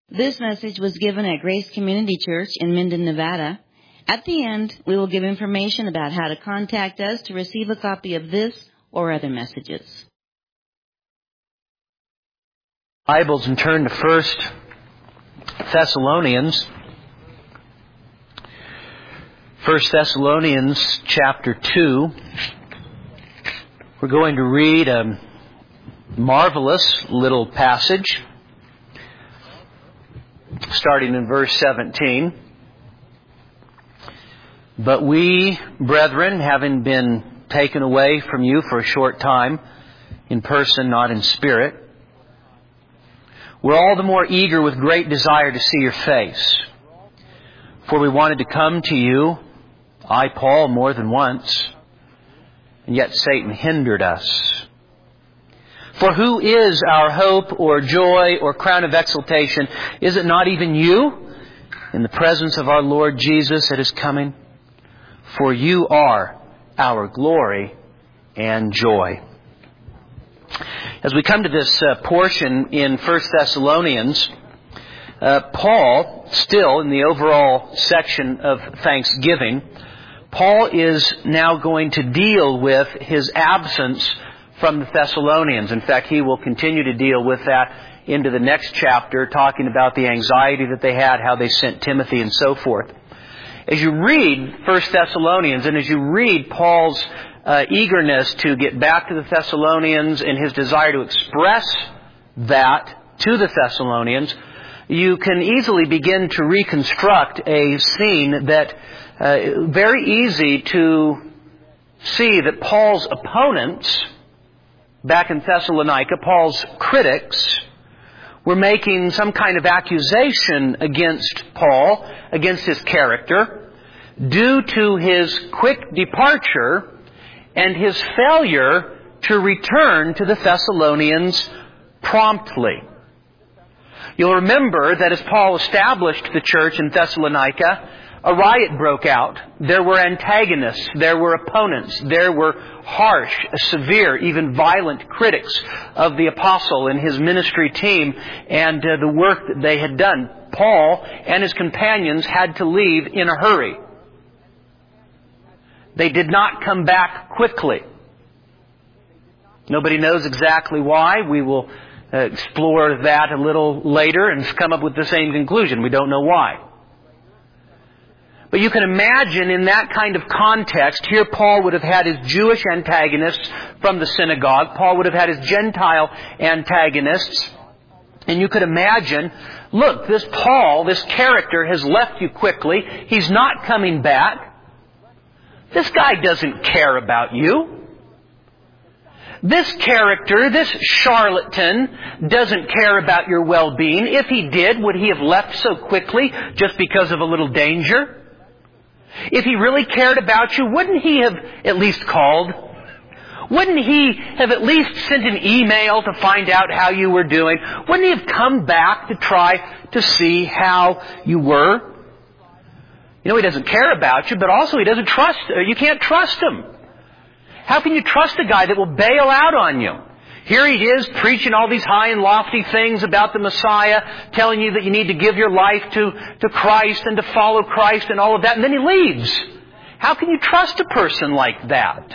This message was given at Grace Community Church in Minden, Nevada. At the end, we will give information about how to contact us to receive a copy of this or other messages. Bibles and turn to 1 Thessalonians. 1 Thessalonians chapter 2. We're going to read a marvelous little passage, starting in verse 17. But we, brethren, having been taken away from you for a short time, in person, not in spirit, we're all the more eager with great desire to see your face. For we wanted to come to you, I, Paul, more than once, and yet Satan hindered us. For who is our hope or joy or crown of exaltation? Is it not even you in the presence of our Lord Jesus at His coming? For you are our glory and joy. As we come to this portion in 1 Thessalonians, Paul, still in the overall section of thanksgiving, Paul is now going to deal with his absence from the Thessalonians. In fact, he will continue to deal with that into the next chapter, talking about the anxiety that they had, how they sent Timothy, and so forth. As you read 1 Thessalonians, and as you read Paul's eagerness to get back to the Thessalonians and his desire to express that to the Thessalonians, you can easily begin to reconstruct a scene that very easy to see that Paul's opponents back in Thessalonica, Paul's critics, were making some kind of accusation against Paul, against his character, due to his quick departure and his failure to return to the Thessalonians promptly. You'll remember that as Paul established the church in Thessalonica, a riot broke out. There were antagonists. There were opponents. There were harsh, severe, even violent critics of the apostle and his ministry team and the work that they had done. Paul and his companions had to leave in a hurry. They did not come back quickly. Nobody knows exactly why. We will explore that a little later and come up with the same conclusion. We don't know why. But you can imagine in that kind of context, here Paul would have had his Jewish antagonists from the synagogue. Paul would have had his Gentile antagonists. And you could imagine, look, this Paul, this character has left you quickly. He's not coming back. This guy doesn't care about you. This character, this charlatan, doesn't care about your well-being. If he did, would he have left so quickly just because of a little danger? If he really cared about you, wouldn't he have at least called? Wouldn't he have at least sent an email to find out how you were doing? Wouldn't he have come back to try to see how you were? You know, he doesn't care about you, but also he doesn't trust you. You can't trust him. How can you trust a guy that will bail out on you? Here he is preaching all these high and lofty things about the Messiah, telling you that you need to give your life to Christ and to follow Christ and all of that, and then he leaves. How can you trust a person like that?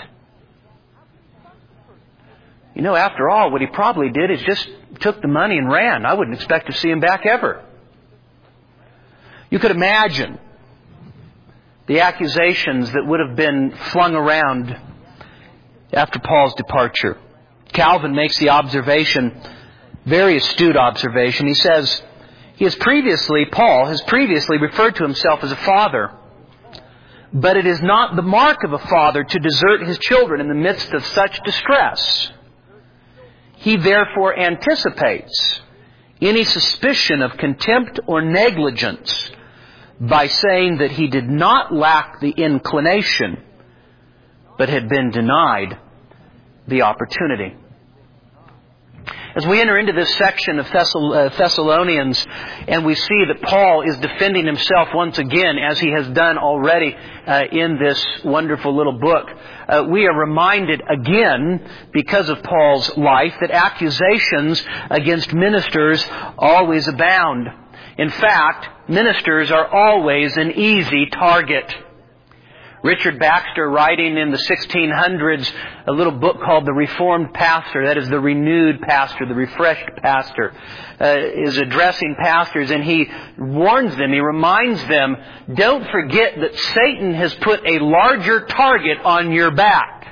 You know, after all, what he probably did is just took the money and ran. I wouldn't expect to see him back ever. You could imagine the accusations that would have been flung around after Paul's departure. Calvin makes the observation, very astute observation. He says, Paul has previously referred to himself as a father. But it is not the mark of a father to desert his children in the midst of such distress. He therefore anticipates any suspicion of contempt or negligence by saying that he did not lack the inclination, but had been denied the opportunity. As we enter into this section of Thessalonians, and we see that Paul is defending himself once again, as he has done already in this wonderful little book, we are reminded again, because of Paul's life, that accusations against ministers always abound. In fact, ministers are always an easy target. Richard Baxter, writing in the 1600s, a little book called The Reformed Pastor, that is the renewed pastor, the refreshed pastor, is addressing pastors, and he warns them, he reminds them, don't forget that Satan has put a larger target on your back.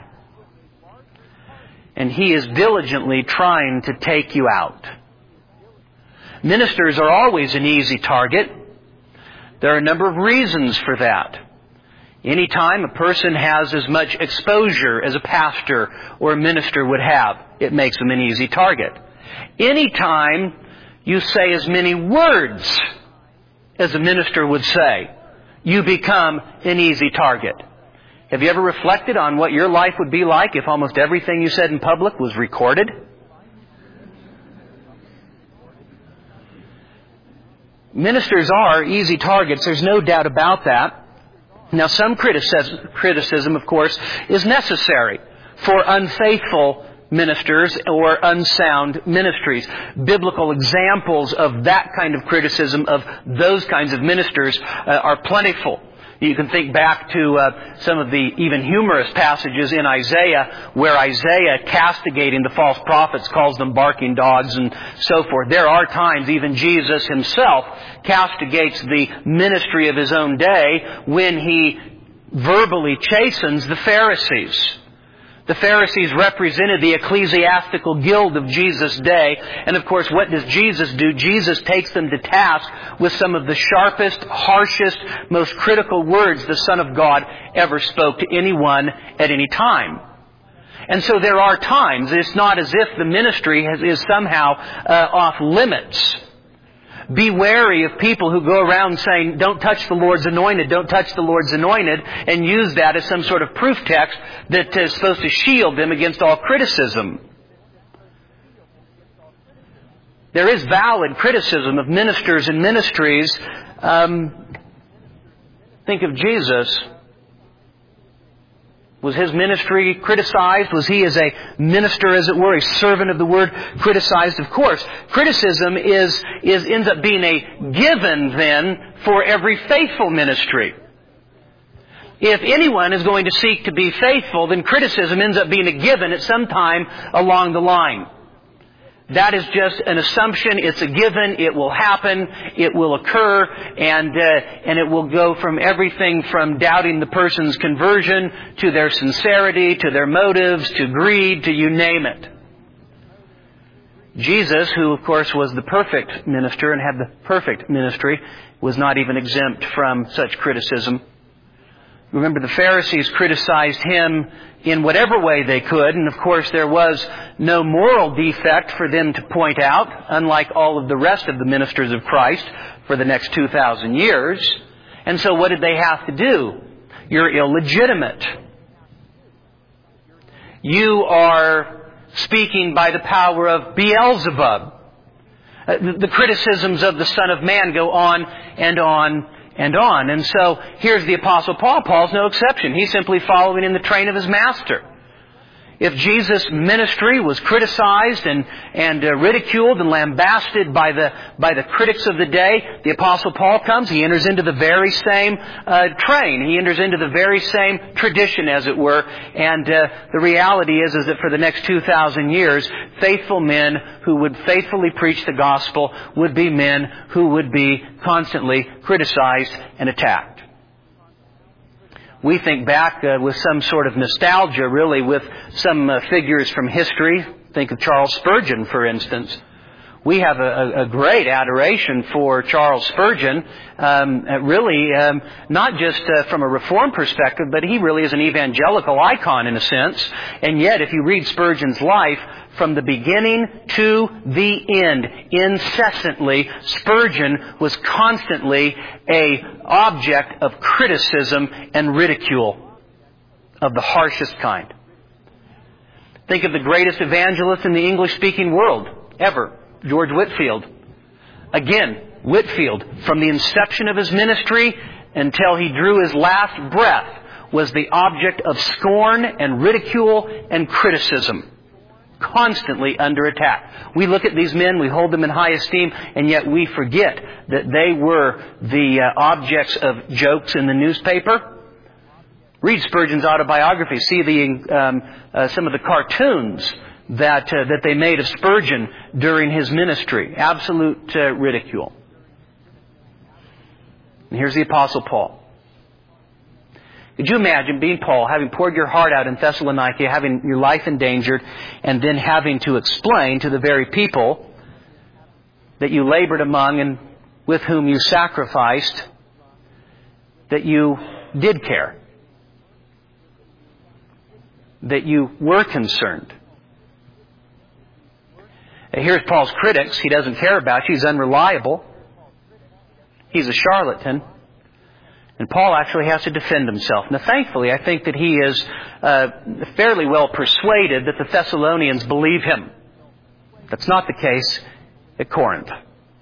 And he is diligently trying to take you out. Ministers are always an easy target. There are a number of reasons for that. Anytime a person has as much exposure as a pastor or a minister would have, it makes them an easy target. Anytime you say as many words as a minister would say, you become an easy target. Have you ever reflected on what your life would be like if almost everything you said in public was recorded? Ministers are easy targets. There's no doubt about that. Now, some criticism, of course, is necessary for unfaithful ministers or unsound ministries. Biblical examples of that kind of criticism, of those kinds of ministers, are plentiful. You can think back to some of the even humorous passages in Isaiah, where Isaiah, castigating the false prophets, calls them barking dogs and so forth. There are times even Jesus himself castigates the ministry of his own day when he verbally chastens the Pharisees. The Pharisees represented the ecclesiastical guild of Jesus' day. And of course, what does Jesus do? Jesus takes them to task with some of the sharpest, harshest, most critical words the Son of God ever spoke to anyone at any time. And so there are times, it's not as if the ministry is somehow off limits. Be wary of people who go around saying, don't touch the Lord's anointed, don't touch the Lord's anointed, and use that as some sort of proof text that is supposed to shield them against all criticism. There is valid criticism of ministers and ministries. Think of Jesus. Was His ministry criticized? Was He as a minister, as it were, a servant of the Word, criticized? Of course. Criticism ends up being a given then for every faithful ministry. If anyone is going to seek to be faithful, then criticism ends up being a given at some time along the line. That is just an assumption. It's a given. It will happen. It will occur. And it will go from everything from doubting the person's conversion to their sincerity, to their motives, to greed, to you name it. Jesus, who of course was the perfect minister and had the perfect ministry, was not even exempt from such criticism. Remember, the Pharisees criticized Him in whatever way they could, and of course there was no moral defect for them to point out, unlike all of the rest of the ministers of Christ for the next 2,000 years. And so what did they have to do? You're illegitimate. You are speaking by the power of Beelzebub. The criticisms of the Son of Man go on and on and on. And so here's the Apostle Paul. Paul's no exception. He's simply following in the train of his master. If Jesus' ministry was criticized and ridiculed and lambasted by the critics of the day, the Apostle Paul comes. He enters into the very same train. He enters into the very same tradition, as it were. And the reality is that for the next 2,000 years, faithful men who would faithfully preach the gospel would be men who would be constantly criticized and attacked. We think back with some sort of nostalgia, really, with some figures from history. Think of Charles Spurgeon, for instance. We have a great adoration for Charles Spurgeon, really, not just from a Reformed perspective, but he really is an evangelical icon in a sense. And yet, if you read Spurgeon's life, from the beginning to the end, incessantly, Spurgeon was constantly an object of criticism and ridicule of the harshest kind. Think of the greatest evangelist in the English-speaking world ever, George Whitefield. Again, Whitefield, from the inception of his ministry until he drew his last breath, was the object of scorn and ridicule and criticism. Constantly under attack. We look at these men, we hold them in high esteem, and yet we forget that they were the objects of jokes in the newspaper? Read Spurgeon's autobiography. See some of the cartoons that they made of Spurgeon during his ministry. Absolute ridicule. And here's the Apostle Paul. Could you imagine being Paul, having poured your heart out in Thessalonica, having your life endangered, and then having to explain to the very people that you labored among and with whom you sacrificed that you did care, that you were concerned? Here's Paul's critics. He doesn't care about you. He's unreliable. He's a charlatan. And Paul actually has to defend himself. Now, thankfully, I think that he is fairly well persuaded that the Thessalonians believe him. That's not the case at Corinth.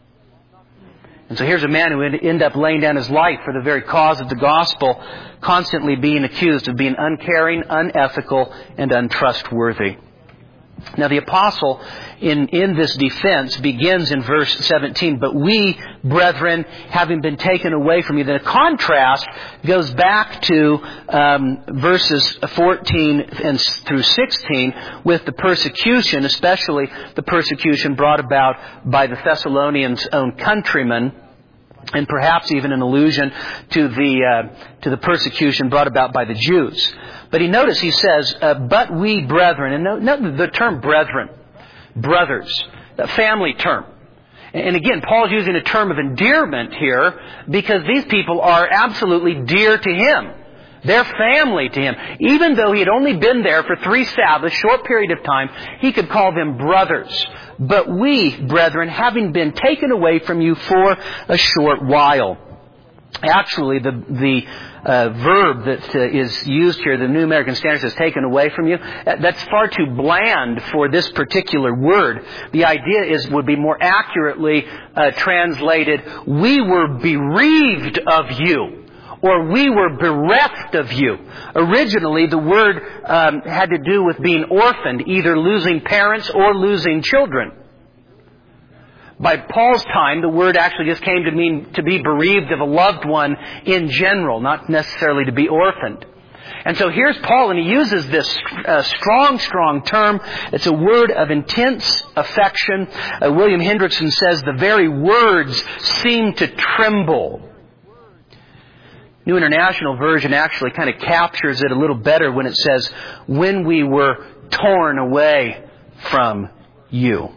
And so here's a man who ended up laying down his life for the very cause of the gospel, constantly being accused of being uncaring, unethical, and untrustworthy. Now the apostle in this defense begins in verse 17, but we, brethren, having been taken away from you. Then a contrast goes back to verses 14 and through 16 with the persecution, especially the persecution brought about by the Thessalonians' own countrymen, and perhaps even an allusion to the persecution brought about by the Jews. But notice he says, but we brethren, and note the term brethren, brothers, a family term. And again, Paul's using a term of endearment here because these people are absolutely dear to him. They're family to him. Even though he had only been there for 3 Sabbaths, short period of time, he could call them brothers. But we, brethren, having been taken away from you for a short while. Actually, the verb that is used here, the New American Standard says taken away from you, that's far too bland for this particular word. The idea would be more accurately translated, we were bereaved of you, or we were bereft of you. Originally, the word had to do with being orphaned, either losing parents or losing children. By Paul's time, the word actually just came to mean to be bereaved of a loved one in general, not necessarily to be orphaned. And so here's Paul, and he uses this strong term. It's a word of intense affection. William Hendrickson says the very words seem to tremble. New International Version actually kind of captures it a little better when it says, when we were torn away from you.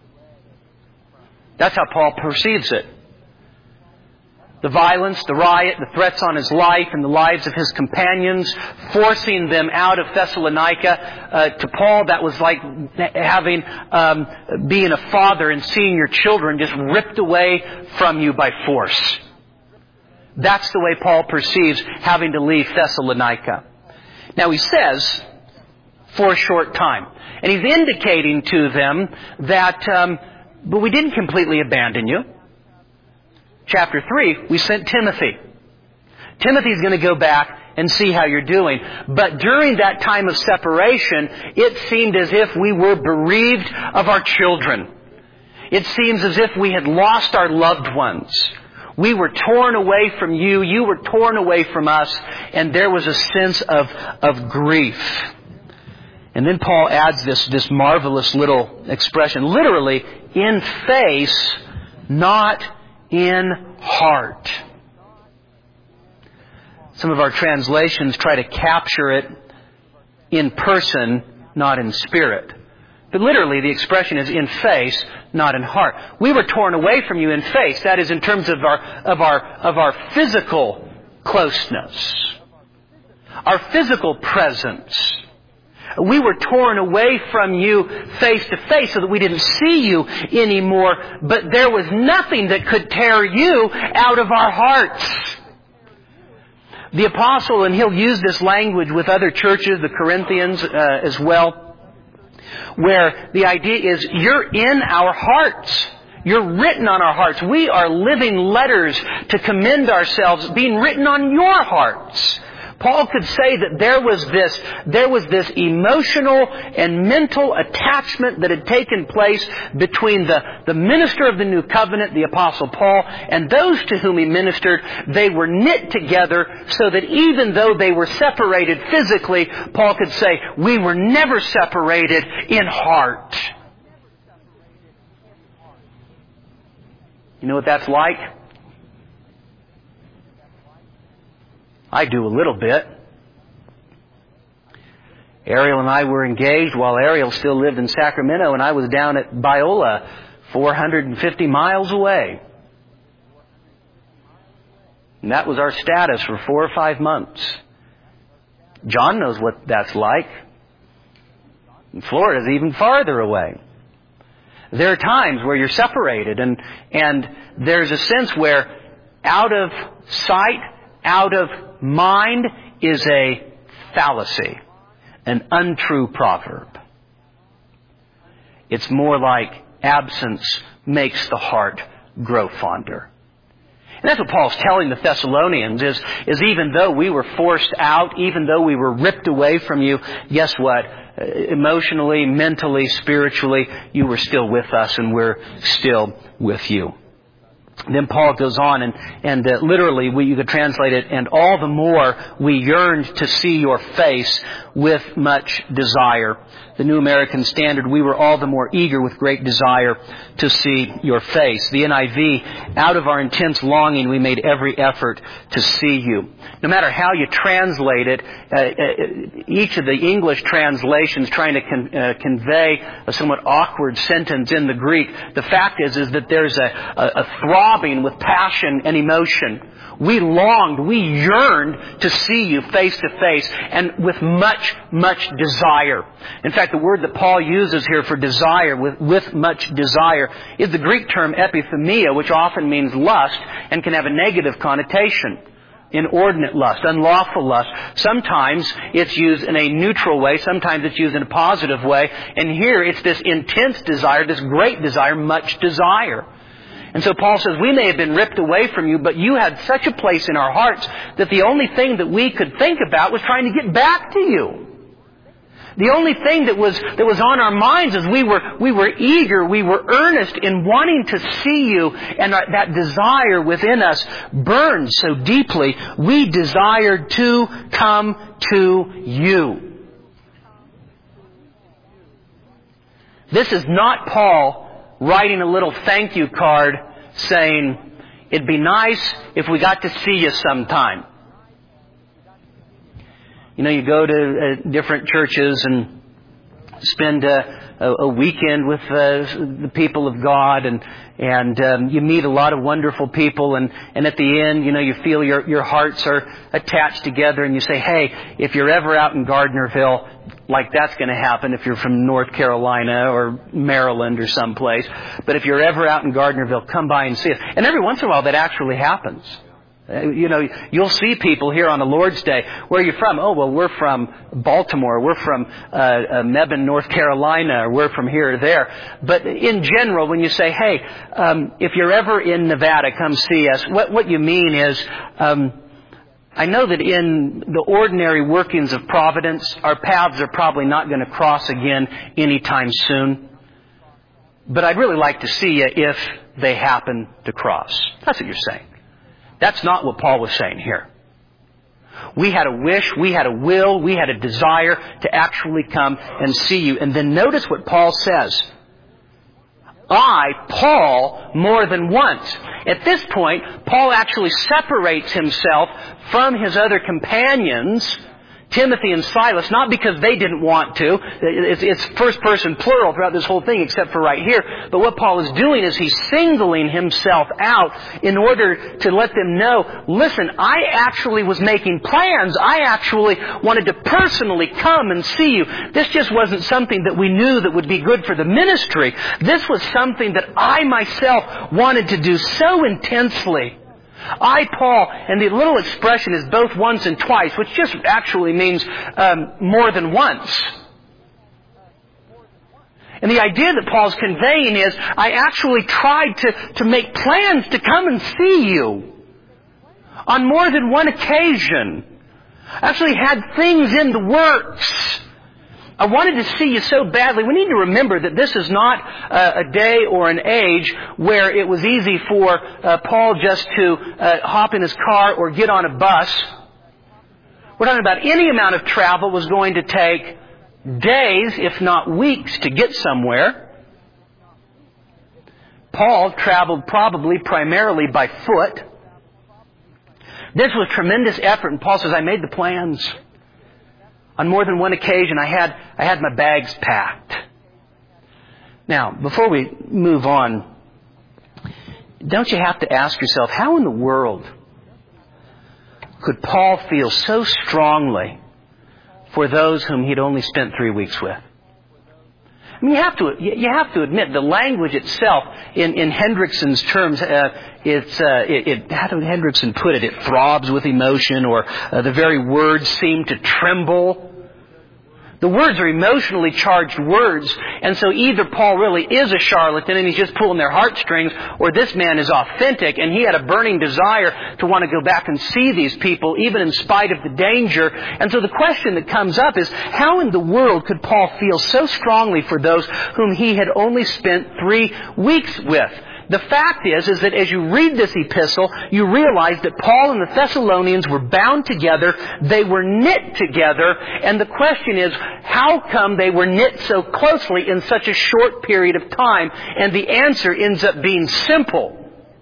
That's how Paul perceives it. The violence, the riot, the threats on his life and the lives of his companions, forcing them out of Thessalonica. To Paul, that was like having, being a father and seeing your children just ripped away from you by force. That's the way Paul perceives having to leave Thessalonica. Now he says, for a short time. And he's indicating to them that, but we didn't completely abandon you. Chapter 3, we sent Timothy. Timothy's going to go back and see how you're doing. But during that time of separation, it seemed as if we were bereaved of our children. It seems as if we had lost our loved ones. We were torn away from you. You were torn away from us. And there was a sense of grief. And then Paul adds this marvelous little expression. Literally, in face, not in heart. Some of our translations try to capture it in person, not in spirit. But literally, the expression is in face, not in heart. We were torn away from you in face. That is in terms of our physical closeness, our physical presence. We were torn away from you face to face so that we didn't see you anymore. But there was nothing that could tear you out of our hearts. The apostle, and he'll use this language with other churches, the Corinthians as well, where the idea is you're in our hearts. You're written on our hearts. We are living letters to commend ourselves being written on your hearts. Paul could say that there was this emotional and mental attachment that had taken place between the minister of the new covenant, the Apostle Paul, and those to whom he ministered. They were knit together so that even though they were separated physically, Paul could say, we were never separated in heart. You know what that's like? I do a little bit. Ariel and I were engaged while Ariel still lived in Sacramento, and I was down at Biola, 450 miles away. And that was our status for 4 or 5 months. John knows what that's like. And Florida's even farther away. There are times where you're separated, and there's a sense where out of sight, out of mind is a fallacy, an untrue proverb. It's more like absence makes the heart grow fonder. And that's what Paul's telling the Thessalonians is even though we were forced out, even though we were ripped away from you, guess what? Emotionally, mentally, spiritually, you were still with us and we're still with you. Then Paul goes on and literally you could translate it, and all the more we yearned to see your face with much desire. The New American Standard, we were all the more eager with great desire to see your face. The NIV, out of our intense longing, we made every effort to see you. No matter how you translate it, each of the English translations trying to convey a somewhat awkward sentence in the Greek, the fact is that there's a throbbing with passion and emotion. We longed, we yearned to see you face to face, and with much, much desire. In fact, the word that Paul uses here for desire, with much desire, is the Greek term epithumia, which often means lust and can have a negative connotation. Inordinate lust, unlawful lust. Sometimes it's used in a neutral way, sometimes it's used in a positive way, and here it's this intense desire, this great desire, much desire. And so Paul says, we may have been ripped away from you, but you had such a place in our hearts that the only thing that we could think about was trying to get back to you. The only thing that was on our minds is we were eager, we were earnest in wanting to see you, and that desire within us burned so deeply, we desired to come to you. This is not Paul writing a little thank you card saying, it'd be nice if we got to see you sometime. You know, you go to different churches and spend a weekend with the people of God, and you meet a lot of wonderful people, and at the end, you know, you feel your hearts are attached together, and you say, hey, if you're ever out in Gardnerville, like that's going to happen if you're from North Carolina or Maryland or someplace, but if you're ever out in Gardnerville, come by and see us. And every once in a while that actually happens. You know, you'll see people here on the Lord's Day. Where are you from? Oh, well, we're from Baltimore. We're from Mebane, North Carolina. Or we're from here or there. But in general, when you say, hey, if you're ever in Nevada, come see us, what you mean is, I know that in the ordinary workings of providence, our paths are probably not going to cross again anytime soon. But I'd really like to see you if they happen to cross. That's what you're saying. That's not what Paul was saying here. We had a wish, we had a will, we had a desire to actually come and see you. And then notice what Paul says. I, Paul, more than once. At this point, Paul actually separates himself from his other companions, Timothy and Silas, not because they didn't want to. It's first person plural throughout this whole thing except for right here. But what Paul is doing is he's singling himself out in order to let them know, listen, I actually was making plans. I actually wanted to personally come and see you. This just wasn't something that we knew that would be good for the ministry. This was something that I myself wanted to do so intensely. I, Paul, and the little expression is both once and twice, which just actually means more than once. And the idea that Paul's conveying is, I actually tried to make plans to come and see you on more than one occasion. Actually had things in the works. I wanted to see you so badly. We need to remember that this is not a day or an age where it was easy for Paul just to hop in his car or get on a bus. We're talking about any amount of travel was going to take days, if not weeks, to get somewhere. Paul traveled probably primarily by foot. This was tremendous effort, and Paul says, I made the plans. On more than one occasion, I had my bags packed. Now, before we move on, don't you have to ask yourself, how in the world could Paul feel so strongly for those whom he'd only spent 3 weeks with? I mean, you have to admit the language itself, in Hendrickson's terms, how did Hendrickson put it? It throbs with emotion, or the very words seem to tremble. The words are emotionally charged words, and so either Paul really is a charlatan and he's just pulling their heartstrings, or this man is authentic and he had a burning desire to want to go back and see these people, even in spite of the danger. And so the question that comes up is, how in the world could Paul feel so strongly for those whom he had only spent 3 weeks with? The fact is that as you read this epistle, you realize that Paul and the Thessalonians were bound together, they were knit together, and the question is, how come they were knit so closely in such a short period of time? And the answer ends up being simple.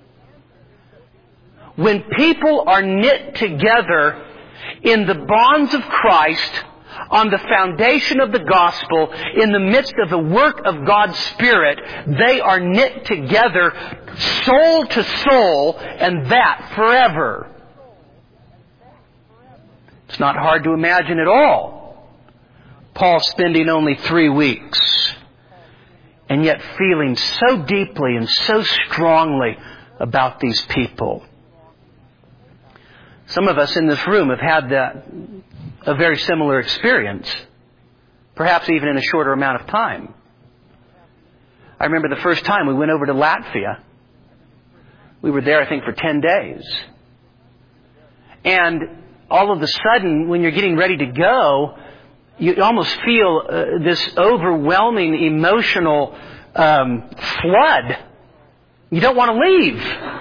When people are knit together in the bonds of Christ, on the foundation of the gospel, in the midst of the work of God's Spirit, they are knit together soul to soul, and that forever. It's not hard to imagine at all Paul spending only 3 weeks, and yet feeling so deeply and so strongly about these people. Some of us in this room have had a very similar experience, perhaps even in a shorter amount of time. I remember the first time we went over to Latvia. We were there, I think, for 10 days. And all of a sudden, when you're getting ready to go, you almost feel this overwhelming emotional flood. You don't want to leave.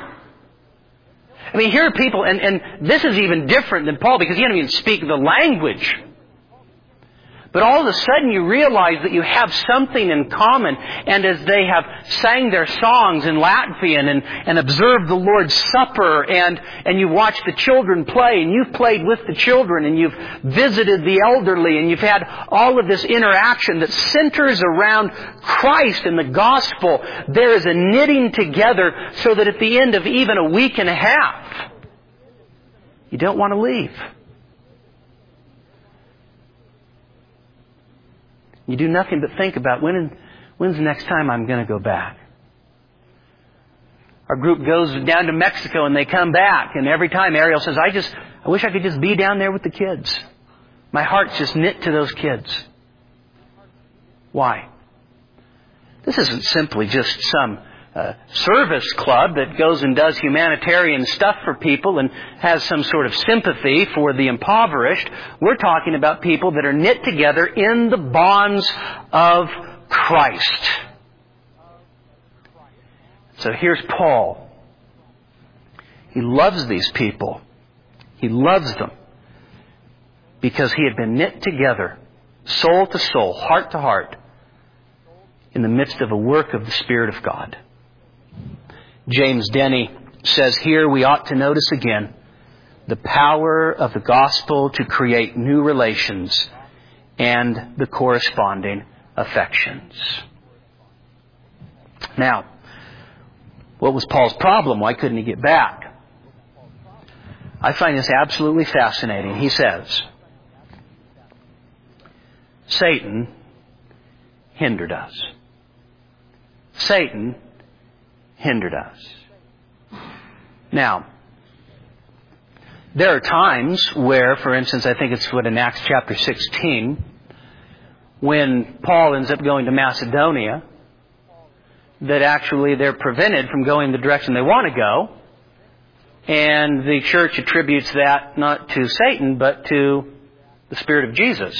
I mean, here are people, and this is even different than Paul because he didn't even speak the language. But all of a sudden you realize that you have something in common. And as they have sang their songs in Latvian and observed the Lord's Supper, and you watch the children play, and you've played with the children, and you've visited the elderly, and you've had all of this interaction that centers around Christ and the gospel, there is a knitting together so that at the end of even a week and a half, you don't want to leave. You do nothing but think about when's the next time I'm going to go back. Our group goes down to Mexico and they come back, and every time Ariel says, I wish I could just be down there with the kids. My heart's just knit to those kids. Why? This isn't simply just some service club that goes and does humanitarian stuff for people and has some sort of sympathy for the impoverished. We're talking about people that are knit together in the bonds of Christ. So here's Paul. He loves these people. He loves them because he had been knit together, soul to soul, heart to heart, in the midst of a work of the Spirit of God. James Denny says here we ought to notice again the power of the gospel to create new relations and the corresponding affections. Now, what was Paul's problem? Why couldn't he get back? I find this absolutely fascinating. He says, Satan hindered us. Satan hindered us. Now, there are times where, for instance, I think it's in Acts chapter 16, when Paul ends up going to Macedonia, that actually they're prevented from going the direction they want to go. And the church attributes that not to Satan, but to the Spirit of Jesus.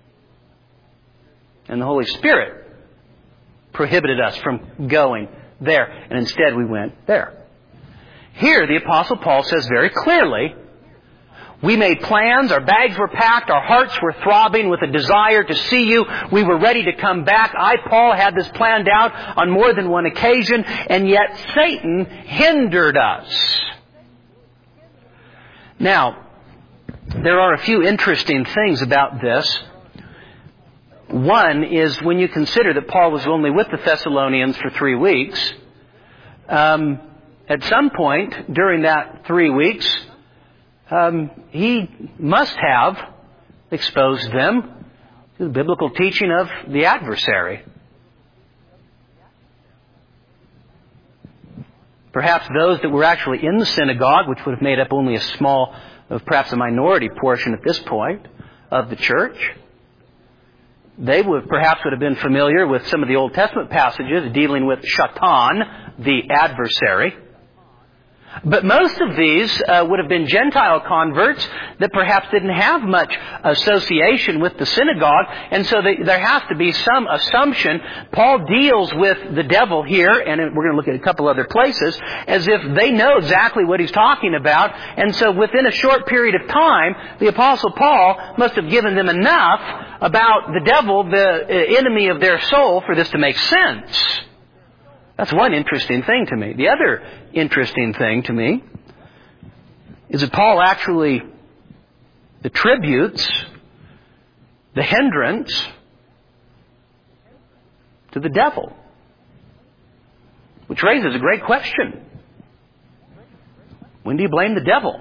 And the Holy Spirit prohibited us from going there. And instead we went there. Here, the Apostle Paul says very clearly, we made plans, our bags were packed, our hearts were throbbing with a desire to see you. We were ready to come back. I, Paul, had this planned out on more than one occasion, and yet Satan hindered us. Now, there are a few interesting things about this. One is when you consider that Paul was only with the Thessalonians for 3 weeks, at some point during that 3 weeks, he must have exposed them to the biblical teaching of the adversary. Perhaps those that were actually in the synagogue, which would have made up only a small, perhaps a minority portion at this point of the church, they would have been familiar with some of the Old Testament passages dealing with Shaitan, the adversary. But most of these would have been Gentile converts that perhaps didn't have much association with the synagogue, and so there has to be some assumption. Paul deals with the devil here, and we're going to look at a couple other places, as if they know exactly what he's talking about, and so within a short period of time, the Apostle Paul must have given them enough about the devil, the enemy of their soul, for this to make sense. That's one interesting thing to me. The other interesting thing to me is that Paul actually attributes the hindrance to the devil, which raises a great question. When do you blame the devil?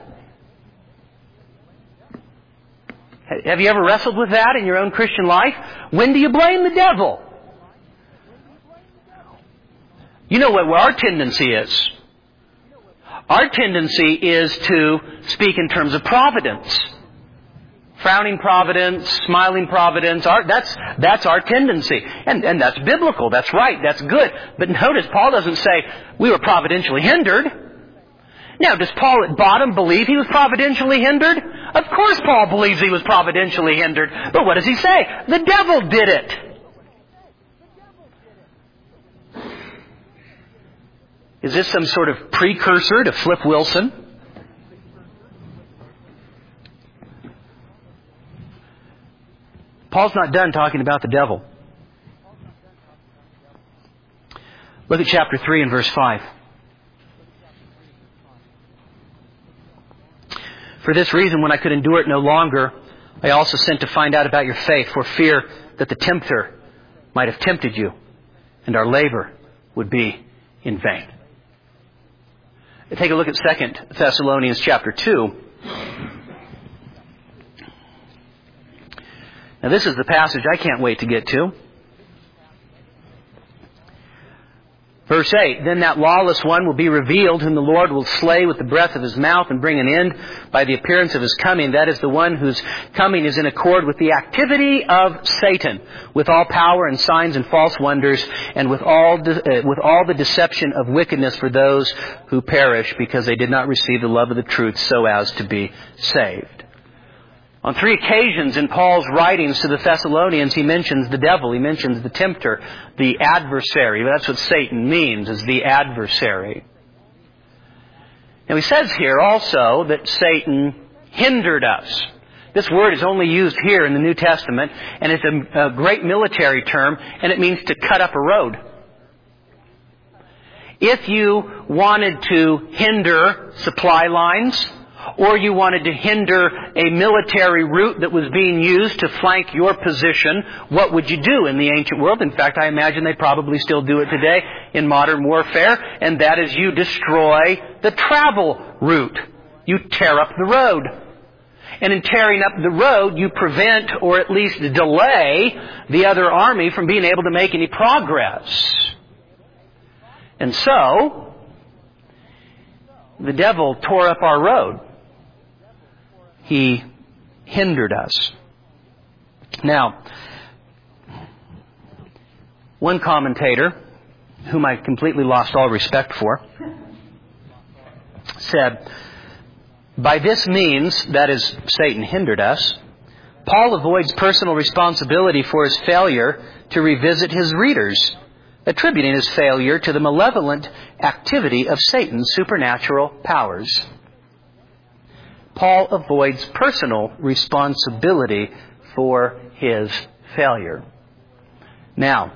Have you ever wrestled with that in your own Christian life? When do you blame the devil? You know what our tendency is. Our tendency is to speak in terms of providence. Frowning providence, smiling providence, that's our tendency. And that's biblical, that's right, that's good. But notice, Paul doesn't say, we were providentially hindered. Now, does Paul at bottom believe he was providentially hindered? Of course Paul believes he was providentially hindered. But what does he say? The devil did it. Is this some sort of precursor to Flip Wilson? Paul's not done talking about the devil. Look at chapter 3 and verse 5. For this reason, when I could endure it no longer, I also sent to find out about your faith, for fear that the tempter might have tempted you, and our labor would be in vain. Take a look at 2 Thessalonians chapter 2. Now this is the passage I can't wait to get to. Verse 8, then that lawless one will be revealed, whom the Lord will slay with the breath of his mouth and bring an end by the appearance of his coming. That is the one whose coming is in accord with the activity of Satan, with all power and signs and false wonders, and with all the deception of wickedness for those who perish, because they did not receive the love of the truth so as to be saved. On 3 occasions in Paul's writings to the Thessalonians, he mentions the devil. He mentions the tempter, the adversary. That's what Satan means, is the adversary. Now he says here also that Satan hindered us. This word is only used here in the New Testament, and it's a great military term, and it means to cut up a road. If you wanted to hinder supply lines, or you wanted to hinder a military route that was being used to flank your position, what would you do in the ancient world? In fact, I imagine they probably still do it today in modern warfare, and that is you destroy the travel route. You tear up the road. And in tearing up the road, you prevent or at least delay the other army from being able to make any progress. And so, the devil tore up our road. He hindered us. Now, one commentator, whom I completely lost all respect for, said, by this means, that is, Satan hindered us, Paul avoids personal responsibility for his failure to revisit his readers, attributing his failure to the malevolent activity of Satan's supernatural powers. Paul avoids personal responsibility for his failure. Now,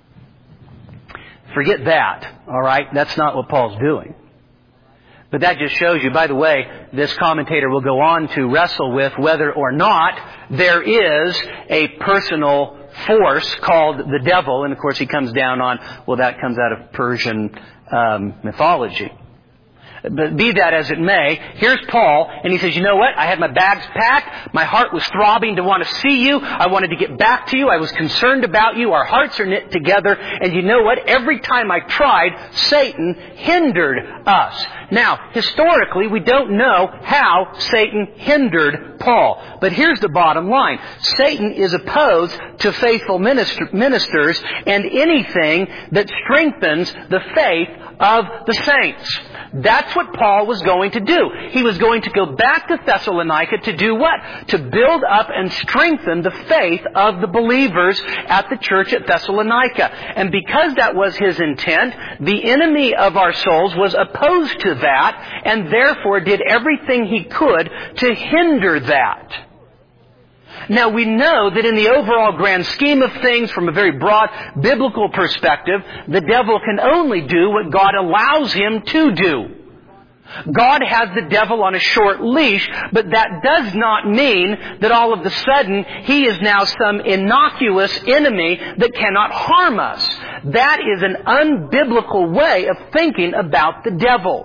forget that, all right? That's not what Paul's doing. But that just shows you, by the way, this commentator will go on to wrestle with whether or not there is a personal force called the devil. And of course he comes down on, well, that comes out of Persian mythology. But be that as it may, here's Paul, and he says, you know what? I had my bags packed. My heart was throbbing to want to see you. I wanted to get back to you. I was concerned about you. Our hearts are knit together. And you know what? Every time I tried, Satan hindered us. Now, historically, we don't know how Satan hindered Paul. But here's the bottom line. Satan is opposed to faithful ministers and anything that strengthens the faith of the saints. That's what Paul was going to do. He was going to go back to Thessalonica to do what? To build up and strengthen the faith of the believers at the church at Thessalonica. And because that was his intent, the enemy of our souls was opposed to that and therefore did everything he could to hinder that. Now we know that in the overall grand scheme of things, from a very broad biblical perspective, the devil can only do what God allows him to do. God has the devil on a short leash, but that does not mean that all of a sudden he is now some innocuous enemy that cannot harm us. That is an unbiblical way of thinking about the devil.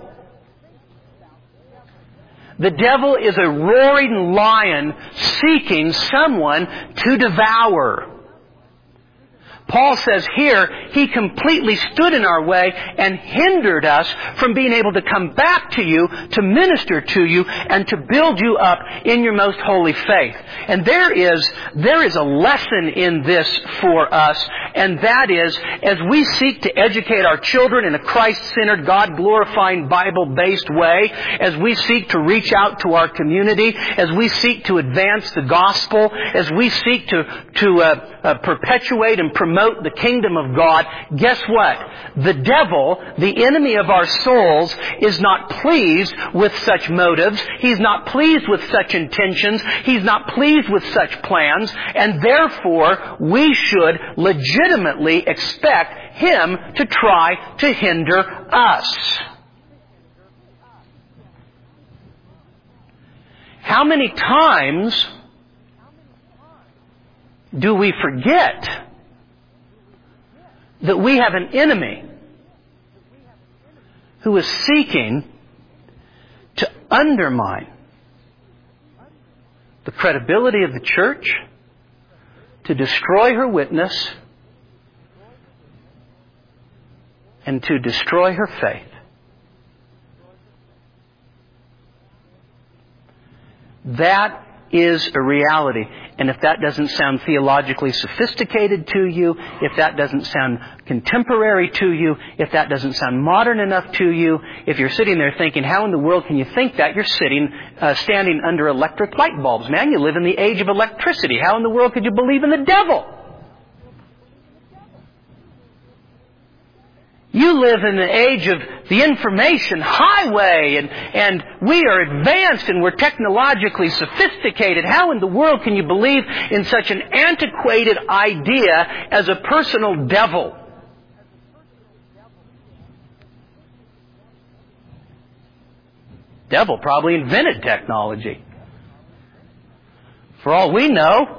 The devil is a roaring lion seeking someone to devour. Paul says here, he completely stood in our way and hindered us from being able to come back to you, to minister to you, and to build you up in your most holy faith. And there is a lesson in this for us, and that is, as we seek to educate our children in a Christ-centered, God-glorifying, Bible-based way, as we seek to reach out to our community, as we seek to advance the gospel, as we seek to perpetuate and promote the kingdom of God, guess what? The devil, the enemy of our souls, is not pleased with such motives. He's not pleased with such intentions. He's not pleased with such plans. And therefore, we should legitimately expect him to try to hinder us. How many times do we forget that we have an enemy who is seeking to undermine the credibility of the church, to destroy her witness, and to destroy her faith? That is a reality. And if that doesn't sound theologically sophisticated to you, if that doesn't sound contemporary to you, if that doesn't sound modern enough to you, if you're sitting there thinking, how in the world can you think that? You're standing under electric light bulbs. Man, you live in the age of electricity. How in the world could you believe in the devil? You live in the age of the information highway, and we are advanced and we're technologically sophisticated. How in the world can you believe in such an antiquated idea as a personal devil? Devil probably invented technology. For all we know,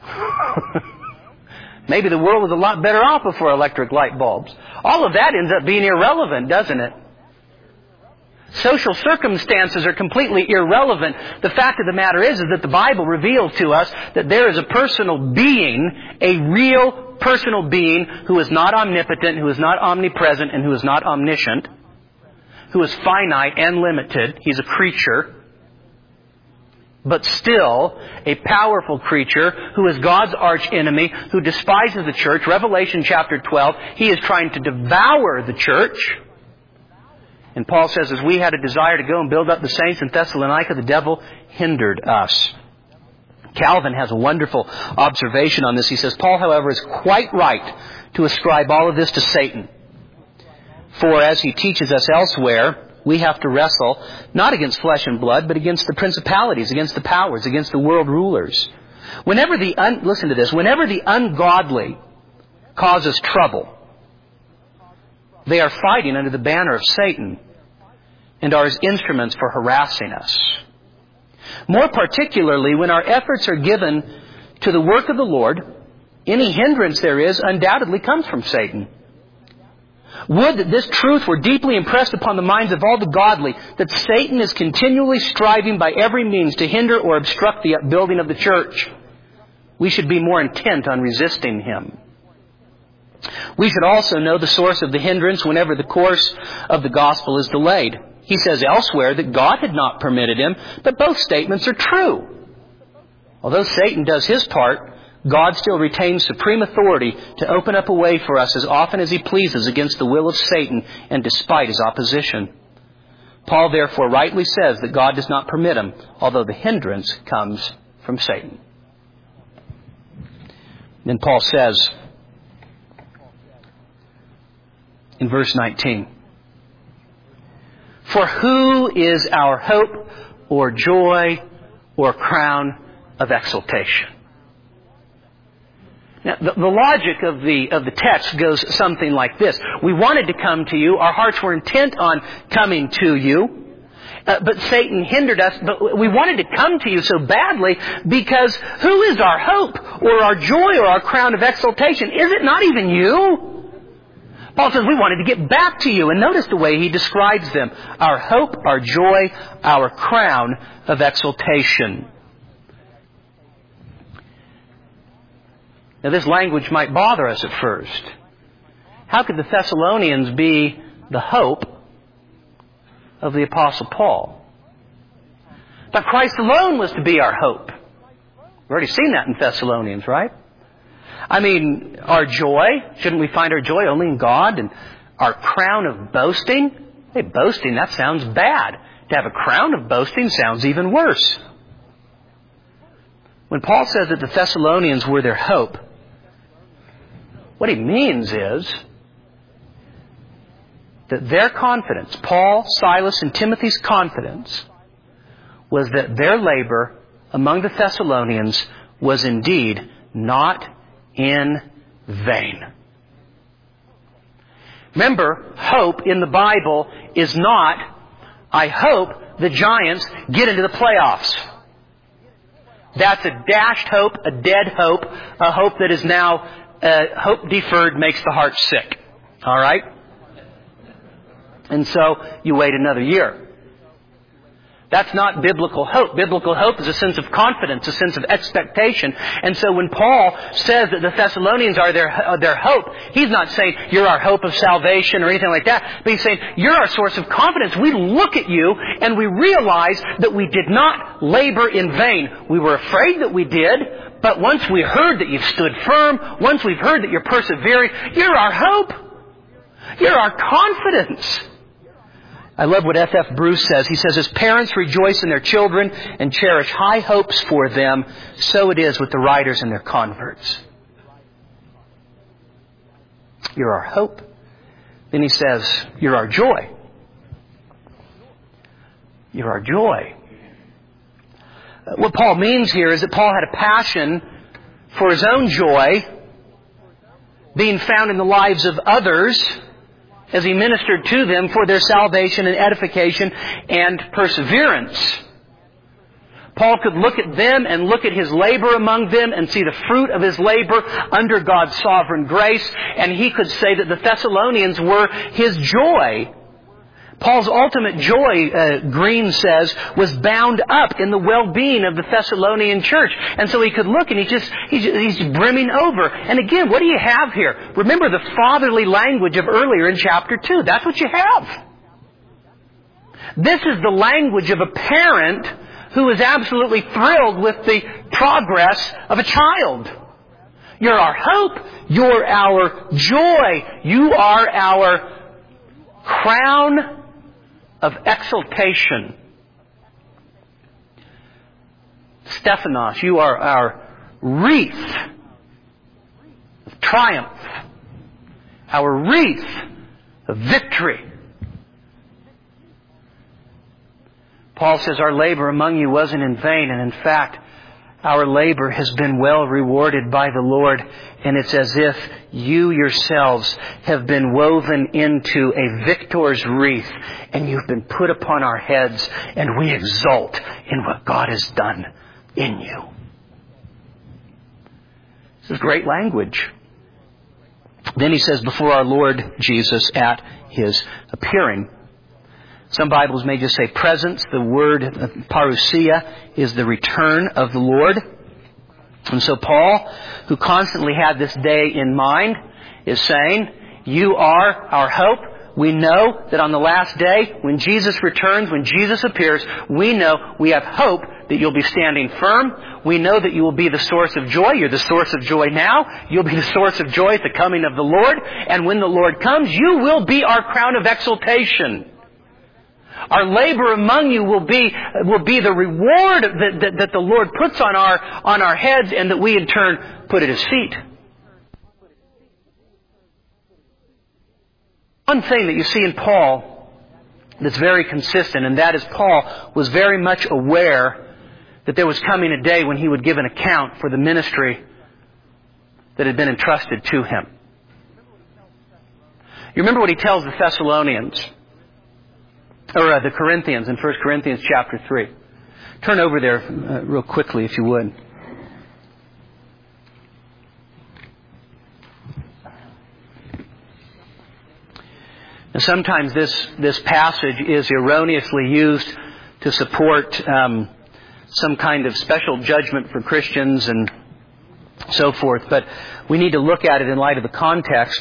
maybe the world was a lot better off before electric light bulbs. All of that ends up being irrelevant, doesn't it? Social circumstances are completely irrelevant. The fact of the matter is that the Bible reveals to us that there is a personal being, a real personal being who is not omnipotent, who is not omnipresent, and who is not omniscient, who is finite and limited. He's a creature, but still a powerful creature who is God's arch enemy, who despises the church. Revelation chapter 12, he is trying to devour the church. And Paul says, as we had a desire to go and build up the saints in Thessalonica, the devil hindered us. Calvin has a wonderful observation on this. He says, Paul, however, is quite right to ascribe all of this to Satan. For as he teaches us elsewhere, we have to wrestle not against flesh and blood, but against the principalities, against the powers, against the world rulers. Whenever the ungodly cause us trouble, they are fighting under the banner of Satan and are his instruments for harassing us. More particularly, when our efforts are given to the work of the Lord, any hindrance there is undoubtedly comes from Satan. Would that this truth were deeply impressed upon the minds of all the godly, that Satan is continually striving by every means to hinder or obstruct the upbuilding of the church. We should be more intent on resisting him. We should also know the source of the hindrance whenever the course of the gospel is delayed. He says elsewhere that God had not permitted him, but both statements are true. Although Satan does his part, God still retains supreme authority to open up a way for us as often as he pleases against the will of Satan and despite his opposition. Paul therefore rightly says that God does not permit him, although the hindrance comes from Satan. Then Paul says in verse 19, for who is our hope or joy or crown of exaltation? Now, the logic of the text goes something like this. We wanted to come to you. Our hearts were intent on coming to you. But Satan hindered us. But we wanted to come to you so badly because who is our hope or our joy or our crown of exaltation? Is it not even you? Paul says we wanted to get back to you. And notice the way he describes them. Our hope, our joy, our crown of exaltation. Now this language might bother us at first. How could the Thessalonians be the hope of the Apostle Paul? But Christ alone was to be our hope. We've already seen that in Thessalonians, right? I mean, our joy, shouldn't we find our joy only in God? And our crown of boasting? Hey, boasting, that sounds bad. To have a crown of boasting sounds even worse. When Paul says that the Thessalonians were their hope, what he means is that their confidence, Paul, Silas, and Timothy's confidence, was that their labor among the Thessalonians was indeed not in vain. Remember, hope in the Bible is not, I hope the Giants get into the playoffs. That's a dashed hope, a dead hope, a hope that is now, hope deferred makes the heart sick. All right? And so you wait another year. That's not biblical hope. Biblical hope is a sense of confidence, a sense of expectation. And so when Paul says that the Thessalonians are their hope, he's not saying you're our hope of salvation or anything like that. But he's saying you're our source of confidence. We look at you and we realize that we did not labor in vain. We were afraid that we did. But once we heard that you've stood firm, once we've heard that you're persevering, you're our hope. You're our confidence. I love what F.F. Bruce says. He says, as parents rejoice in their children and cherish high hopes for them, so it is with the writers and their converts. You're our hope. Then he says, you're our joy. You're our joy. What Paul means here is that Paul had a passion for his own joy being found in the lives of others as he ministered to them for their salvation and edification and perseverance. Paul could look at them and look at his labor among them and see the fruit of his labor under God's sovereign grace, and he could say that the Thessalonians were his joy. Paul's ultimate joy, Green says, was bound up in the well-being of the Thessalonian church. And so he could look and he's brimming over. And again, what do you have here? Remember the fatherly language of earlier in chapter 2. That's what you have. This is the language of a parent who is absolutely thrilled with the progress of a child. You're our hope. You're our joy. You are our crown of exaltation. Stephanos, you are our wreath of triumph, our wreath of victory. Paul says our labor among you wasn't in vain, and in fact, our labor has been well rewarded by the Lord, and it's as if you yourselves have been woven into a victor's wreath, and you've been put upon our heads, and we exult in what God has done in you. This is great language. Then he says, before our Lord Jesus at His appearing. Some Bibles may just say presence. The word parousia is the return of the Lord. And so Paul, who constantly had this day in mind, is saying, you are our hope. We know that on the last day, when Jesus returns, when Jesus appears, we know we have hope that you'll be standing firm. We know that you will be the source of joy. You're the source of joy now. You'll be the source of joy at the coming of the Lord. And when the Lord comes, you will be our crown of exaltation. Our labor among you will be the reward that the Lord puts on our heads, and that we in turn put at His feet. One thing that you see in Paul that's very consistent, and that is Paul was very much aware that there was coming a day when he would give an account for the ministry that had been entrusted to him. You remember what he tells the Thessalonians, or the Corinthians in 1 Corinthians chapter 3. Turn over there real quickly if you would. And sometimes this passage is erroneously used to support some kind of special judgment for Christians and so forth. But we need to look at it in light of the context.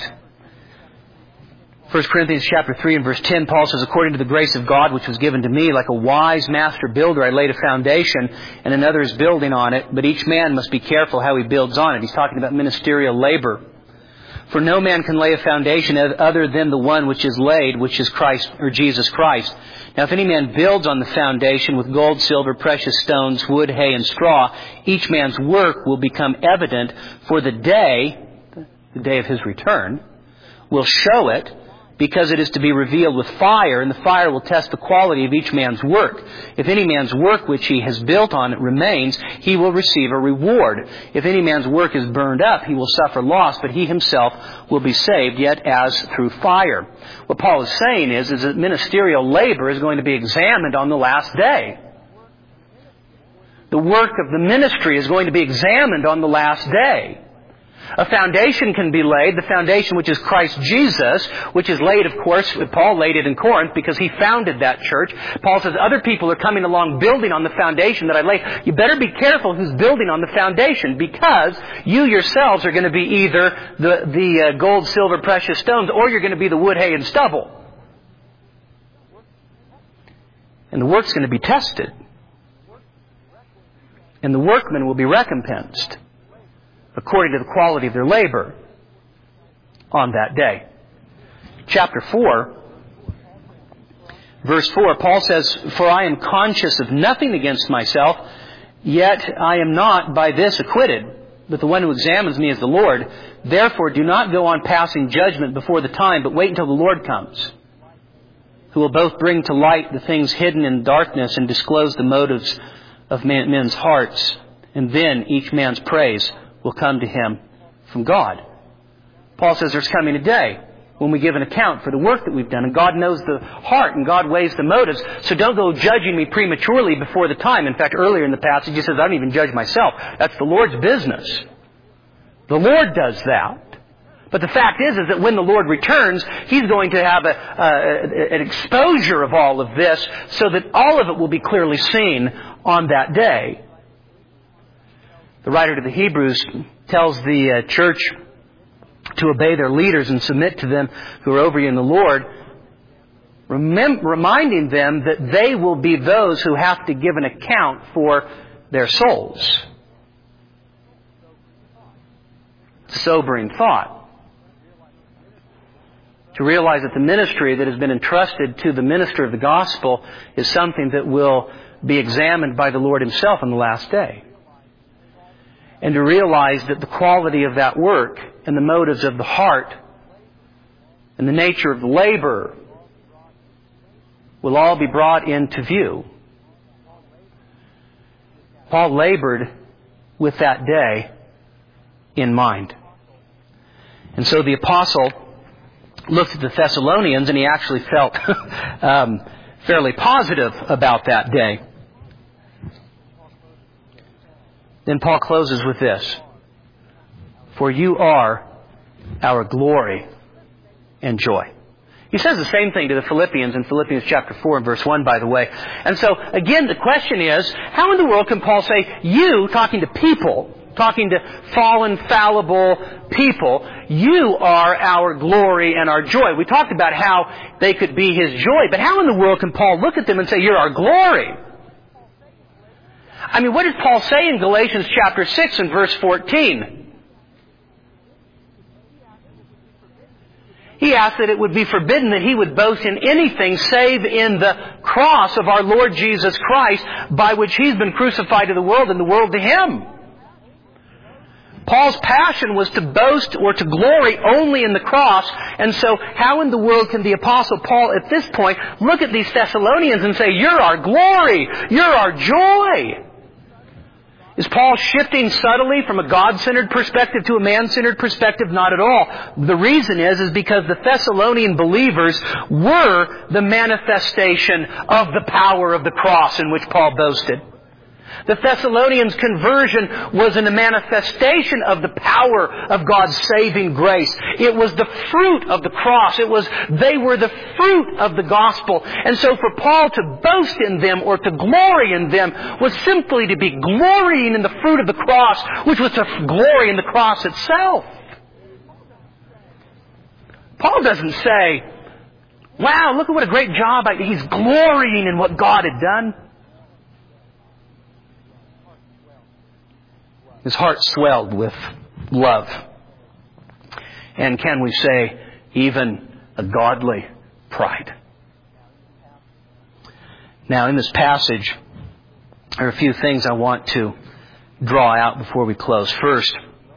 1 Corinthians chapter 3 and verse 10, Paul says, according to the grace of God which was given to me, like a wise master builder, I laid a foundation, and another is building on it. But each man must be careful how he builds on it. He's talking about ministerial labor. For no man can lay a foundation other than the one which is laid, which is Christ, or Jesus Christ. Now if any man builds on the foundation with gold, silver, precious stones, wood, hay, and straw, each man's work will become evident, for the day of his return, will show it, because it is to be revealed with fire, and the fire will test the quality of each man's work. If any man's work which he has built on it remains, he will receive a reward. If any man's work is burned up, he will suffer loss, but he himself will be saved, yet as through fire. What Paul is saying is that ministerial labor is going to be examined on the last day. The work of the ministry is going to be examined on the last day. A foundation can be laid, the foundation which is Christ Jesus, which is laid, of course, Paul laid it in Corinth because he founded that church. Paul says other people are coming along building on the foundation that I laid. You better be careful who's building on the foundation, because you yourselves are going to be either the gold, silver, precious stones, or you're going to be the wood, hay, and stubble. And the work's going to be tested. And the workmen will be recompensed according to the quality of their labor on that day. Chapter 4, verse 4, Paul says, for I am conscious of nothing against myself, yet I am not by this acquitted. But the one who examines me is the Lord. Therefore do not go on passing judgment before the time, but wait until the Lord comes, who will both bring to light the things hidden in darkness and disclose the motives of men's hearts. And then each man's praise will come to him from God. Paul says there's coming a day when we give an account for the work that we've done, and God knows the heart and God weighs the motives. So don't go judging me prematurely before the time. In fact, earlier in the passage he says, I don't even judge myself. That's the Lord's business. The Lord does that. But the fact is that when the Lord returns, He's going to have an exposure of all of this, so that all of it will be clearly seen on that day. The writer to the Hebrews tells the church to obey their leaders and submit to them who are over you in the Lord, reminding them that they will be those who have to give an account for their souls. Sobering thought. To realize that the ministry that has been entrusted to the minister of the gospel is something that will be examined by the Lord Himself on the last day. And to realize that the quality of that work and the motives of the heart and the nature of the labor will all be brought into view. Paul labored with that day in mind. And so the apostle looked at the Thessalonians and he actually felt fairly positive about that day. Then Paul closes with this: "For you are our glory and joy." He says the same thing to the Philippians in Philippians chapter 4 and verse 1, by the way. And so, again, the question is, how in the world can Paul say, you, talking to people, talking to fallen, fallible people, you are our glory and our joy? We talked about how they could be His joy, but how in the world can Paul look at them and say, you're our glory? I mean, what did Paul say in Galatians chapter 6 and verse 14? He asked that it would be forbidden that he would boast in anything save in the cross of our Lord Jesus Christ, by which He's been crucified to the world and the world to Him. Paul's passion was to boast or to glory only in the cross. And so how in the world can the Apostle Paul at this point look at these Thessalonians and say, you're our glory, you're our joy? Is Paul shifting subtly from a God-centered perspective to a man-centered perspective? Not at all. The reason is because the Thessalonian believers were the manifestation of the power of the cross in which Paul boasted. The Thessalonians' conversion was in a manifestation of the power of God's saving grace. It was the fruit of the cross. They were the fruit of the gospel. And so for Paul to boast in them or to glory in them was simply to be glorying in the fruit of the cross, which was to glory in the cross itself. Paul doesn't say, wow, look at what a great job he's glorying in what God had done. His heart swelled with love. And can we say, even a godly pride. Now, in this passage, there are a few things I want to draw out before we close. First,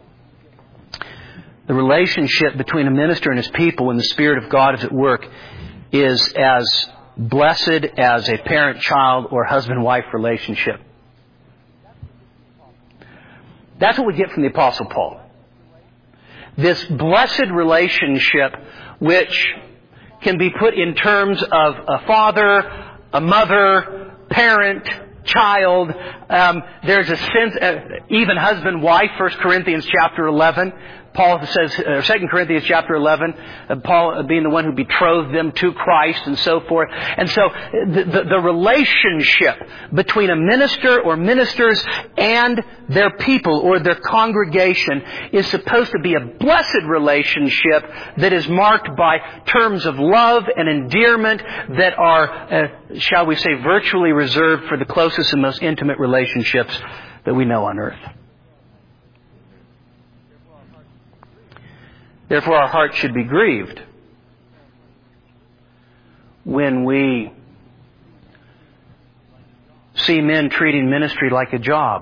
the relationship between a minister and his people when the Spirit of God is at work is as blessed as a parent-child or husband-wife relationship. That's what we get from the Apostle Paul. This blessed relationship which can be put in terms of a father, a mother, parent, child. There's a sense, even husband-wife, 1 Corinthians chapter 11. Paul says, 2 Corinthians chapter 11, Paul being the one who betrothed them to Christ and so forth. And so the relationship between a minister or ministers and their people or their congregation is supposed to be a blessed relationship that is marked by terms of love and endearment that are, shall we say, virtually reserved for the closest and most intimate relationships that we know on earth. Therefore, our heart should be grieved when we see men treating ministry like a job.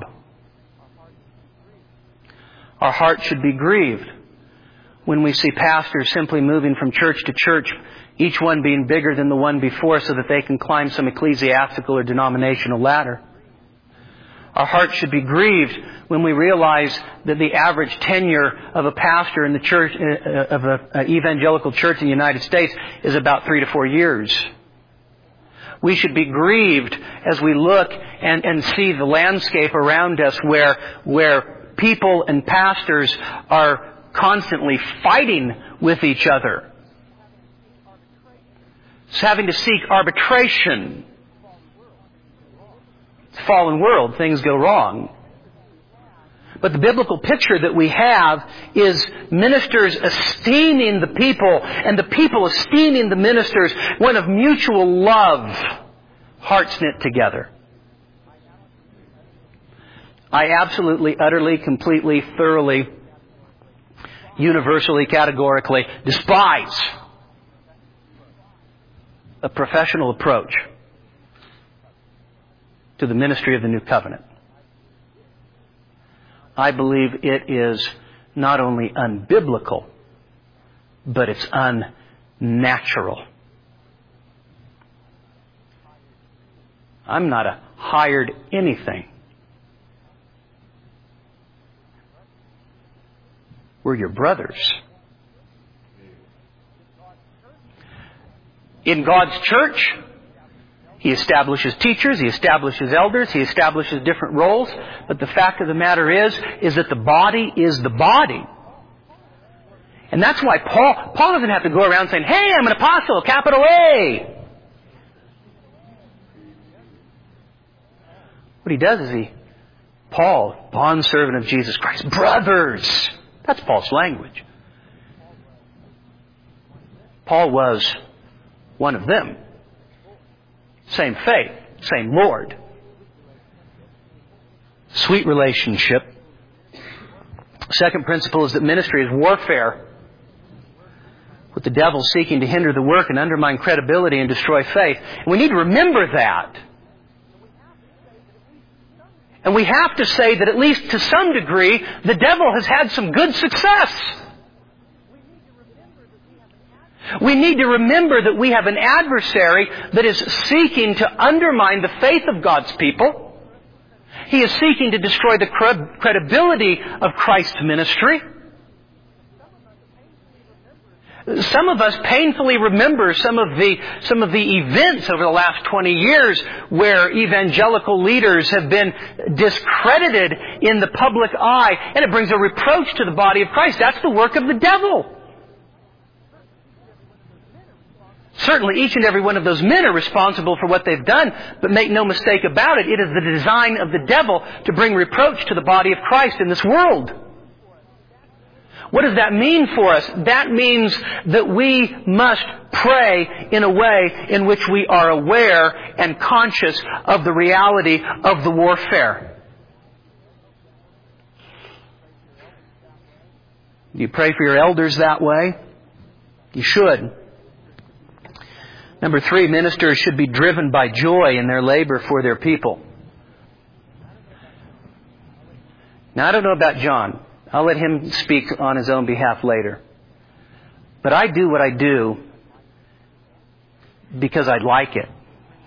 Our heart should be grieved when we see pastors simply moving from church to church, each one being bigger than the one before so that they can climb some ecclesiastical or denominational ladder. Our heart should be grieved when we realize that the average tenure of a pastor in the church, of an evangelical church in the United States, is about 3 to 4 years. We should be grieved as we look and see the landscape around us where people and pastors are constantly fighting with each other. It's having to seek arbitration. Fallen world, things go wrong. But the biblical picture that we have is ministers esteeming the people and the people esteeming the ministers, one of mutual love, hearts knit together. I absolutely, utterly, completely, thoroughly, universally, categorically despise a professional approach to the ministry of the New Covenant. I believe it is not only unbiblical, but it's unnatural. I'm not a hired anything. We're your brothers. In God's church, He establishes teachers, He establishes elders, He establishes different roles. But the fact of the matter is that the body is the body. And that's why Paul doesn't have to go around saying, hey, I'm an apostle, capital A. What he does is Paul, bondservant of Jesus Christ, brothers. That's Paul's language. Paul was one of them. Same faith, same Lord. Sweet relationship. Second principle is that ministry is warfare, with the devil seeking to hinder the work and undermine credibility and destroy faith. And we need to remember that. And we have to say that at least to some degree, the devil has had some good success. We need to remember that we have an adversary that is seeking to undermine the faith of God's people. He is seeking to destroy the credibility of Christ's ministry. Some of us painfully remember some of the events over the last 20 years where evangelical leaders have been discredited in the public eye, and it brings a reproach to the body of Christ. That's the work of the devil. Certainly each and every one of those men are responsible for what they've done, but make no mistake about it, it is the design of the devil to bring reproach to the body of Christ in this world. What does that mean for us? That means that we must pray in a way in which we are aware and conscious of the reality of the warfare. Do you pray for your elders that way? You should. Number 3, ministers should be driven by joy in their labor for their people. Now, I don't know about John. I'll let him speak on his own behalf later. But I do what I do because I like it.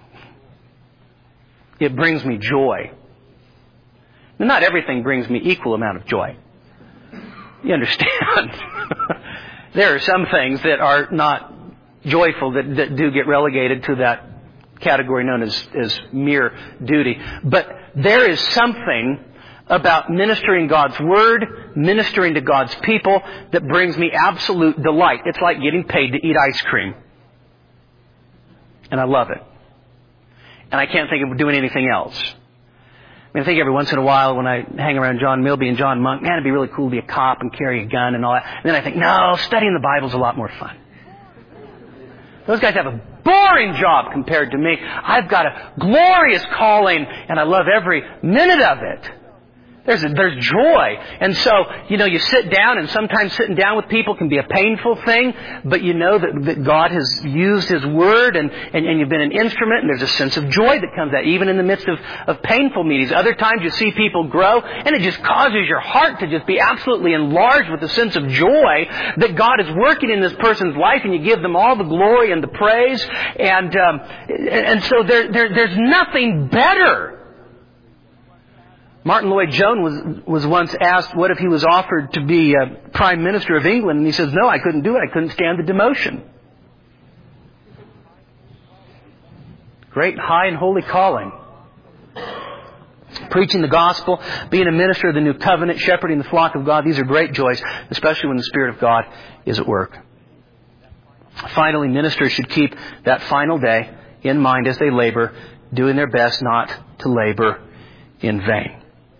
It brings me joy. Now, not everything brings me equal amount of joy. You understand? There are some things that are not joyful that do get relegated to that category known as mere duty. But there is something about ministering God's Word, ministering to God's people, that brings me absolute delight. It's like getting paid to eat ice cream. And I love it. And I can't think of doing anything else. I think every once in a while when I hang around John Milby and John Monk, man, it'd be really cool to be a cop and carry a gun and all that. And then I think, no, studying the Bible's a lot more fun. Those guys have a boring job compared to me. I've got a glorious calling, and I love every minute of it. There's joy. And so, you sit down, and sometimes sitting down with people can be a painful thing, but you know that God has used His Word, and you've been an instrument, and there's a sense of joy that comes out, even in the midst of painful meetings. Other times you see people grow, and it just causes your heart to just be absolutely enlarged with a sense of joy that God is working in this person's life, and you give them all the glory and the praise. And so there's nothing better. Martin Lloyd-Jones was once asked what if he was offered to be Prime Minister of England, and he says, no, I couldn't do it. I couldn't stand the demotion. Great, high and holy calling. Preaching the gospel, being a minister of the new covenant, shepherding the flock of God, these are great joys, especially when the Spirit of God is at work. Finally, ministers should keep that final day in mind as they labor, doing their best not to labor in vain.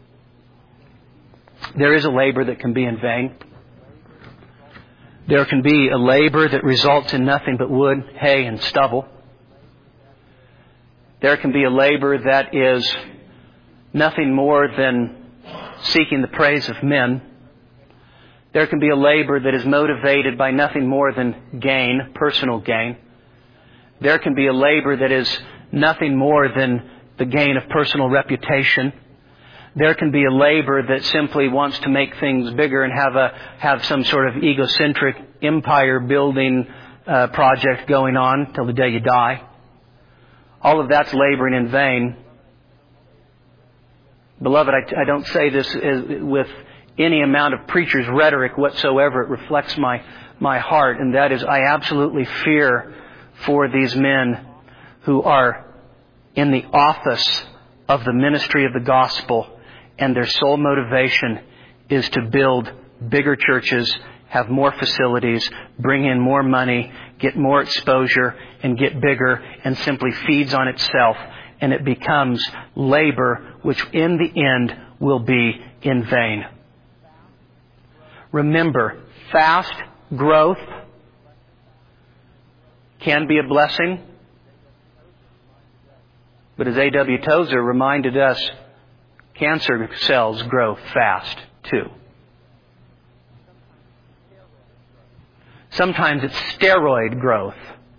There is a labor that can be in vain. There can be a labor that results in nothing but wood, hay, and stubble. There can be a labor that is nothing more than seeking the praise of men. There can be a labor that is motivated by nothing more than gain, personal gain. There can be a labor that is nothing more than the gain of personal reputation. There can be a labor that simply wants to make things bigger and have some sort of egocentric empire building project going on till the day you die. All of that's laboring in vain. Beloved, I don't say this with any amount of preacher's rhetoric whatsoever. It reflects my heart, and that is I absolutely fear for these men who are in the office of the ministry of the gospel, and their sole motivation is to build bigger churches, have more facilities, bring in more money, get more exposure, and get bigger, and simply feeds on itself. And it becomes labor, which in the end will be in vain. Remember, fast growth can be a blessing. But as A.W. Tozer reminded us, cancer cells grow fast too. Sometimes it's steroid growth.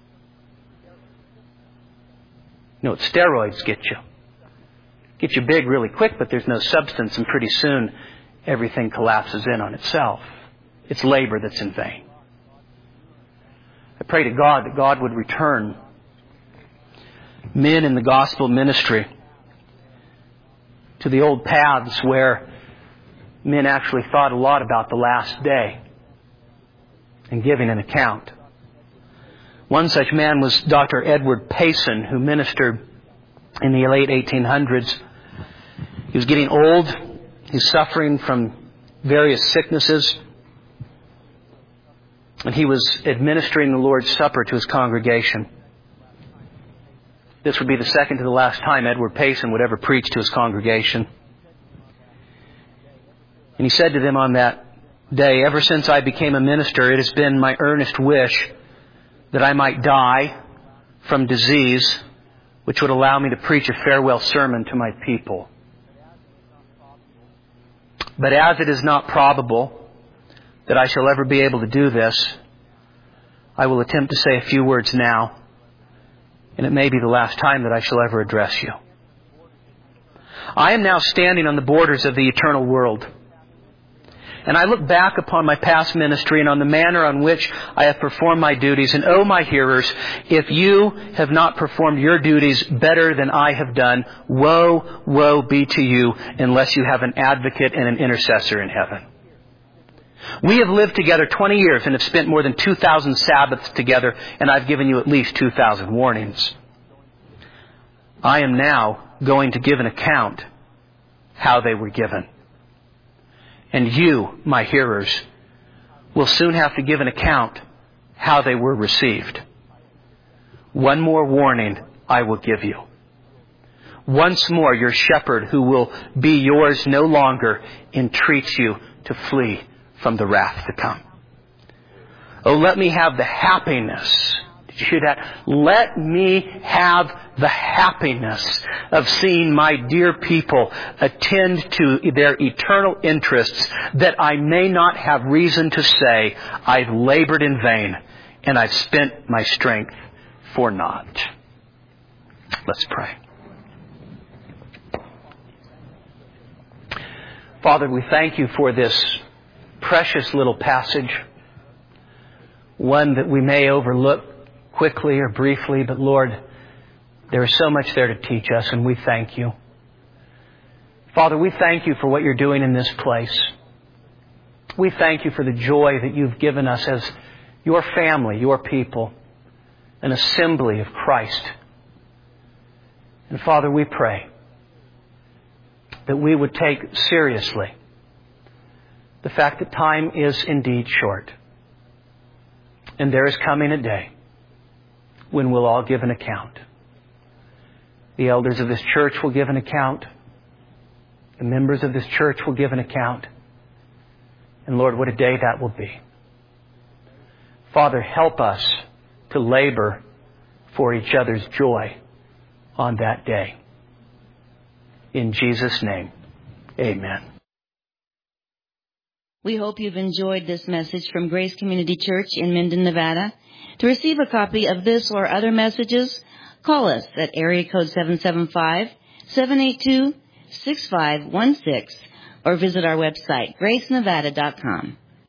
You know what steroids get you? Get you big really quick, but there's no substance, and pretty soon everything collapses in on itself. It's labor that's in vain. I pray to God that God would return men in the gospel ministry to the old paths where men actually thought a lot about the last day and giving an account. One such man was Dr. Edward Payson, who ministered in the late 1800s. He was getting old. He's suffering from various sicknesses. And he was administering the Lord's Supper to his congregation. This would be the second to the last time Edward Payson would ever preach to his congregation. And he said to them on that day, "Ever since I became a minister, it has been my earnest wish that I might die from disease, which would allow me to preach a farewell sermon to my people. But as it is not probable that I shall ever be able to do this, I will attempt to say a few words now, and it may be the last time that I shall ever address you. I am now standing on the borders of the eternal world. And I look back upon my past ministry and on the manner on which I have performed my duties. And oh, my hearers, if you have not performed your duties better than I have done, woe, woe be to you unless you have an advocate and an intercessor in heaven. We have lived together 20 years and have spent more than 2,000 Sabbaths together, and I've given you at least 2,000 warnings. I am now going to give an account how they were given. And you, my hearers, will soon have to give an account how they were received. One more warning I will give you. Once more your shepherd, who will be yours no longer, entreats you to flee from the wrath to come. Oh, let me have the happiness. Did you hear that? Let me have the happiness of seeing my dear people attend to their eternal interests, that I may not have reason to say, I've labored in vain and I've spent my strength for naught. Let's pray. Father, we thank you for this precious little passage, one that we may overlook quickly or briefly, but Lord, there is so much there to teach us, and we thank you. Father, we thank you for what you're doing in this place. We thank you for the joy that you've given us as your family, your people, an assembly of Christ. And Father, we pray that we would take seriously the fact that time is indeed short. And there is coming a day when we'll all give an account. The elders of this church will give an account. The members of this church will give an account. And Lord, what a day that will be. Father, help us to labor for each other's joy on that day. In Jesus' name, amen. We hope you've enjoyed this message from Grace Community Church in Minden, Nevada. To receive a copy of this or other messages, call us at area code 775-782-6516 or visit our website, gracenevada.com.